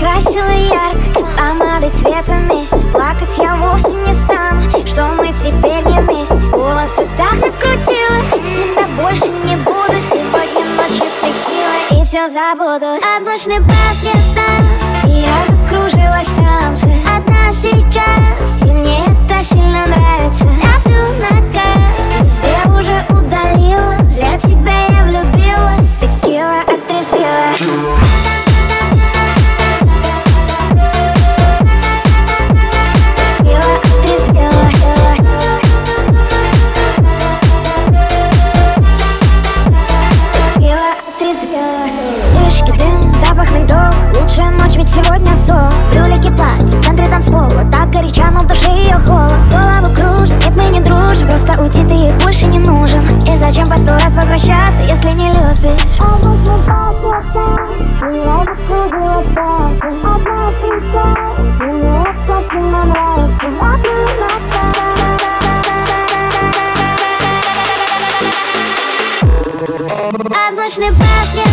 накрасила ярко помадой цвета месть. Плакать я вовсе не стану, что мы теперь не вместе. Волосы так накрутила, себя больше не буду. Сегодня ночью текила и все забуду. Отмощный баскет-данс, и я закружилась в танце. Одна сейчас, и мне это сильно нравится. Топлю на газ, везде уже удалила. Зря тебя я влюбила, текила отрезвила. Вышки, дым, запах ментола. Лучшая ночь, ведь сегодня соло. Брюлики, платье, в центре танцпола. Так горяча, но в душе ее холод. Голову кружит, нет, мы не дружим. Просто уйти ты ей больше не нужен. И зачем по 100 раз возвращаться, если не любишь? Отмощный баскет.